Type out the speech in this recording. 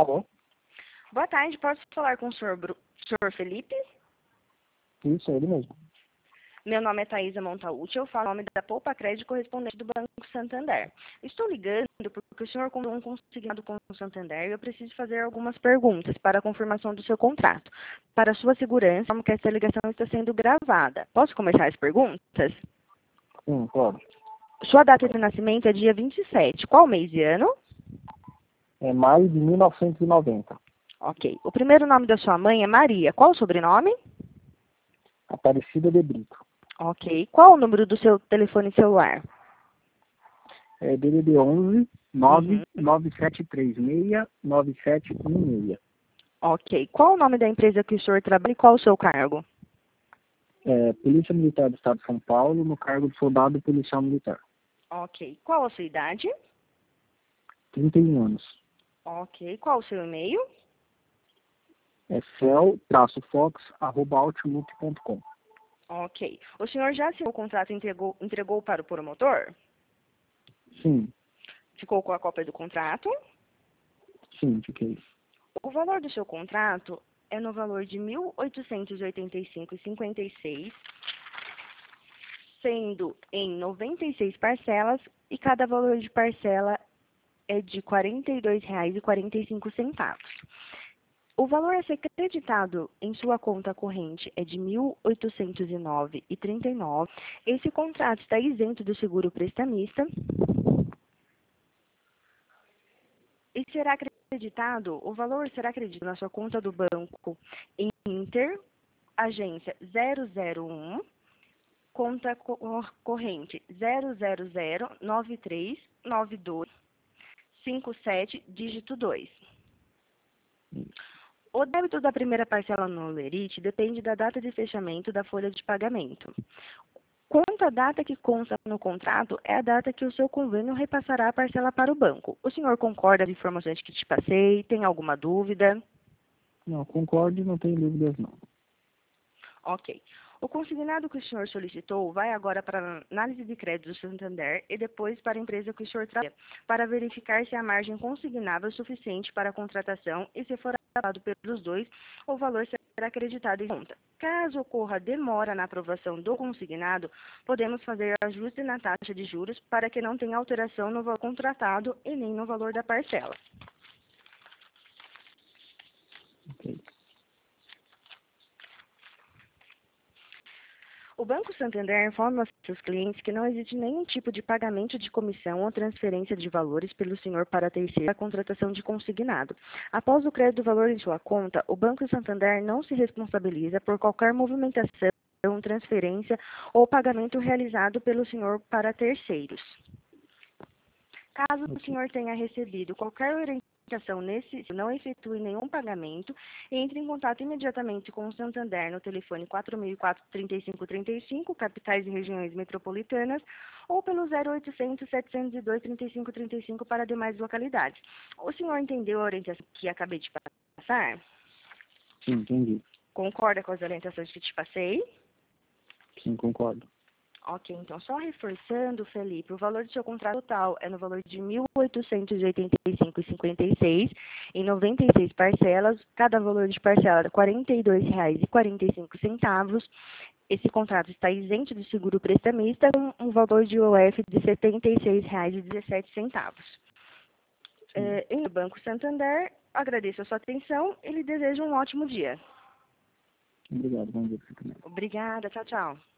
Alô? Boa tarde, posso falar com o senhor Felipe? Isso, é ele mesmo. Meu nome é Thaisa Montaúti, eu falo em nome da Poupa Crédito correspondente do Banco Santander. Estou ligando porque o senhor comprou um consignado com o Santander e eu preciso fazer algumas perguntas para a confirmação do seu contrato. Para sua segurança, como que essa ligação está sendo gravada. Posso começar as perguntas? Sim, pode. Sua data de nascimento é dia 27. Qual mês e ano? É maio de 1990. Ok. O primeiro nome da sua mãe é Maria. Qual o sobrenome? Aparecida de Brito. Ok. Qual o número do seu telefone celular? É DDD 11 99736 9716. Ok. Qual o nome da empresa que o senhor trabalha e qual o seu cargo? É, Polícia Militar do Estado de São Paulo, no cargo de soldado policial militar. Ok. Qual a sua idade? 31 anos. Ok. Qual o seu e-mail? É cel-fox@outlook.com. Ok. O senhor já assinou o contrato e entregou para o promotor? Sim, Ficou com a cópia do contrato? sim, fiquei. O valor do seu contrato é no valor de R$ 1.885,56, sendo em 96 parcelas e cada valor de parcela é de R$ 42,45. O valor a ser creditado em sua conta corrente é de R$ 1.809,39. Esse contrato está isento do seguro prestamista e será acreditado, o valor será acreditado na sua conta do banco Inter, agência 001, conta corrente 000939257, dígito 2. O débito da primeira parcela no Lerite depende da data de fechamento da folha de pagamento. Quanto à data que consta no contrato, é a data que o seu convênio repassará a parcela para o banco. O senhor concorda com as informações que te passei? Tem alguma dúvida? Não, concordo, não tenho dúvidas não. Ok. O consignado que o senhor solicitou vai agora para a análise de crédito do Santander e depois para a empresa que o senhor trabalha, para verificar se a margem consignável é suficiente para a contratação e, se for aprovado pelos dois, o valor será acreditado em conta. Caso ocorra demora na aprovação do consignado, podemos fazer ajuste na taxa de juros para que não tenha alteração no valor contratado e nem no valor da parcela. Ok. O Banco Santander informa aos seus clientes que não existe nenhum tipo de pagamento de comissão ou transferência de valores pelo senhor para terceiro a contratação de consignado. Após o crédito do valor em sua conta, o Banco Santander não se responsabiliza por qualquer movimentação, transferência ou pagamento realizado pelo senhor para terceiros. Caso o senhor tenha recebido qualquer orientação não efetue nenhum pagamento, entre em contato imediatamente com o Santander no telefone 4004-3535, capitais e regiões metropolitanas, ou pelo 0800 702 3535 para demais localidades. O senhor entendeu a orientação que acabei de passar? Sim, entendi. Concorda com as orientações que te passei? Sim, concordo. Ok, então só reforçando, Felipe, o valor do seu contrato total é no valor de R$ 1.885,56 em 96 parcelas, cada valor de parcela é R$ 42,45. Esse contrato está isento de seguro prestamista com um valor de IOF de R$ 76,17. Em Banco Santander, agradeço a sua atenção e lhe desejo um ótimo dia. Obrigado, bom dia pra você também. Obrigada, tchau, tchau.